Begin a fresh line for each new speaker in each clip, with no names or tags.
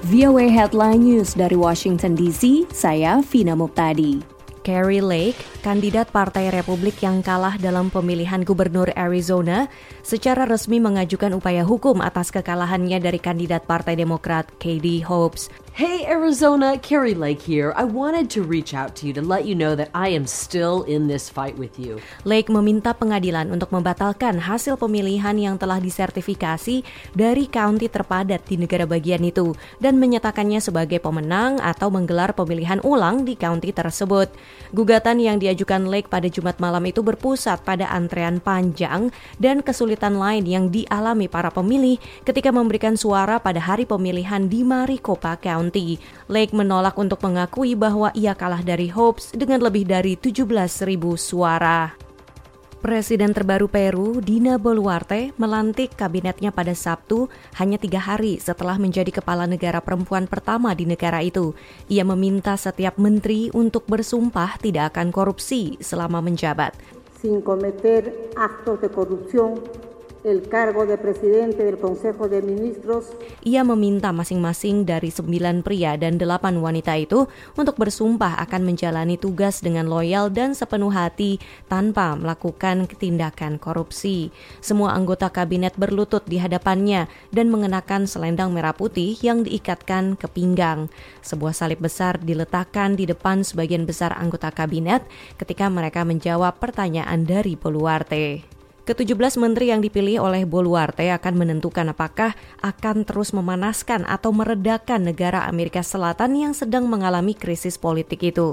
VOA Headline News dari Washington DC, saya Vina Muptadi.
Kari Lake, kandidat Partai Republik yang kalah dalam pemilihan gubernur Arizona, secara resmi mengajukan upaya hukum atas kekalahannya dari kandidat Partai Demokrat Katie Hobbs.
Hey Arizona, Kari Lake here. I wanted to reach out to you to let you know that I am still in this fight with you.
Lake meminta pengadilan untuk membatalkan hasil pemilihan yang telah disertifikasi dari county terpadat di negara bagian itu dan menyatakannya sebagai pemenang atau menggelar pemilihan ulang di county tersebut. Gugatan yang diajukan Lake pada Jumat malam itu berpusat pada antrean panjang dan kesulitan lain yang dialami para pemilih ketika memberikan suara pada hari pemilihan di Maricopa County. Lake menolak untuk mengakui bahwa ia kalah dari Hobbs dengan lebih dari 17.000 suara. Presiden terbaru Peru, Dina Boluarte, melantik kabinetnya pada Sabtu hanya 3 hari setelah menjadi kepala negara perempuan pertama di negara itu. Ia meminta setiap menteri untuk bersumpah tidak akan korupsi selama menjabat.
Sin cometer actos de corrupción. El cargo de presidente del Consejo de Ministros.
Ia meminta masing-masing dari 9 pria dan 8 wanita itu untuk bersumpah akan menjalani tugas dengan loyal dan sepenuh hati tanpa melakukan tindakan korupsi. Semua anggota kabinet berlutut di hadapannya dan mengenakan selendang merah putih yang diikatkan ke pinggang. Sebuah salib besar diletakkan di depan sebagian besar anggota kabinet ketika mereka menjawab pertanyaan dari Boluarte. Ke-17 menteri yang dipilih oleh Boluarte akan menentukan apakah akan terus memanaskan atau meredakan negara Amerika Selatan yang sedang mengalami krisis politik itu.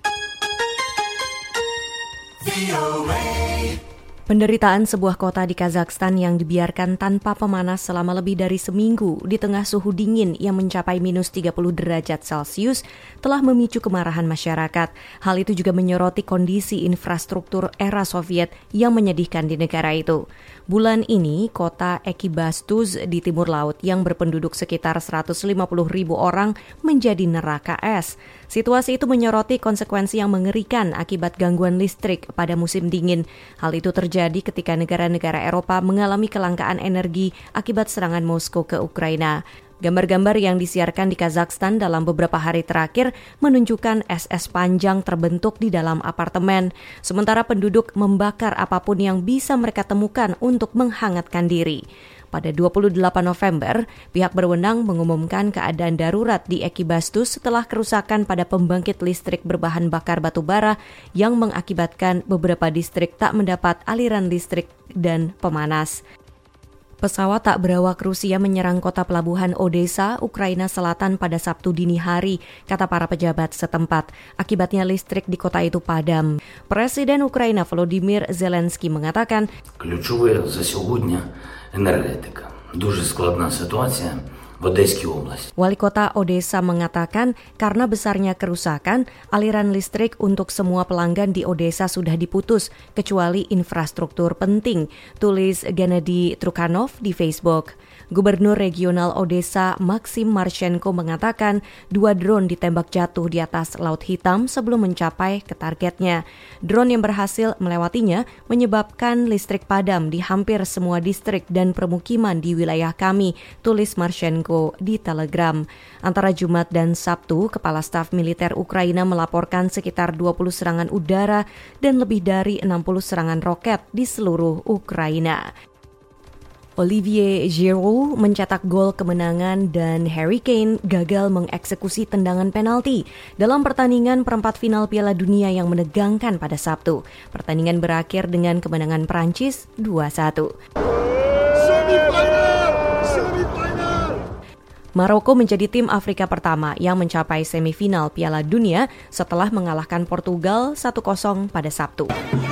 Penderitaan sebuah kota di Kazakhstan yang dibiarkan tanpa pemanas selama lebih dari seminggu di tengah suhu dingin yang mencapai minus 30 derajat Celcius telah memicu kemarahan masyarakat. Hal itu juga menyoroti kondisi infrastruktur era Soviet yang menyedihkan di negara itu. Bulan ini, kota Ekibastuz di timur laut yang berpenduduk sekitar 150.000 orang menjadi neraka es. Situasi itu menyoroti konsekuensi yang mengerikan akibat gangguan listrik pada musim dingin. Hal itu terjadi ketika negara-negara Eropa mengalami kelangkaan energi akibat serangan Moskow ke Ukraina. Gambar-gambar yang disiarkan di Kazakhstan dalam beberapa hari terakhir menunjukkan es-es panjang terbentuk di dalam apartemen, sementara penduduk membakar apapun yang bisa mereka temukan untuk menghangatkan diri. Pada 28 November, pihak berwenang mengumumkan keadaan darurat di Ekibastuz setelah kerusakan pada pembangkit listrik berbahan bakar batu bara yang mengakibatkan beberapa distrik tak mendapat aliran listrik dan pemanas. Pesawat tak berawak Rusia menyerang kota pelabuhan Odessa, Ukraina Selatan pada Sabtu dini hari, kata para pejabat setempat. Akibatnya listrik di kota itu padam. Presiden Ukraina Volodymyr Zelensky mengatakan,
"Ключове за сьогодні енергетика. Дуже складна ситуація.
Wali kota Odessa mengatakan karena besarnya kerusakan, aliran listrik untuk semua pelanggan di Odessa sudah diputus, kecuali infrastruktur penting, tulis Gennady Trukhanov di Facebook. Gubernur regional Odessa Maxim Marchenko mengatakan 2 drone ditembak jatuh di atas Laut Hitam sebelum mencapai ke targetnya. Drone yang berhasil melewatinya menyebabkan listrik padam di hampir semua distrik dan permukiman di wilayah kami, tulis Marchenko di Telegram. Antara Jumat dan Sabtu, Kepala Staf Militer Ukraina melaporkan sekitar 20 serangan udara dan lebih dari 60 serangan roket di seluruh Ukraina. Olivier Giroud mencetak gol kemenangan dan Harry Kane gagal mengeksekusi tendangan penalti dalam pertandingan perempat final Piala Dunia yang menegangkan pada Sabtu. Pertandingan berakhir dengan kemenangan Prancis 2-1. Maroko menjadi tim Afrika pertama yang mencapai semifinal Piala Dunia setelah mengalahkan Portugal 1-0 pada Sabtu.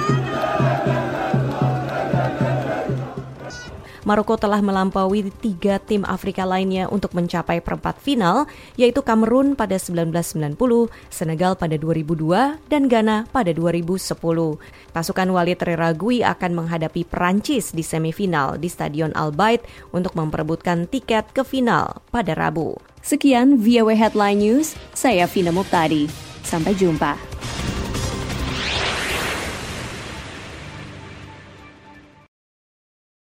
Maroko telah melampaui 3 tim Afrika lainnya untuk mencapai perempat final, yaitu Kamerun pada 1990, Senegal pada 2002, dan Ghana pada 2010. Pasukan Walid Regragui akan menghadapi Perancis di semifinal di Stadion Al Bayt untuk memperebutkan tiket ke final pada Rabu.
Sekian VOA Headline News, saya Vina Muptadi. Sampai jumpa.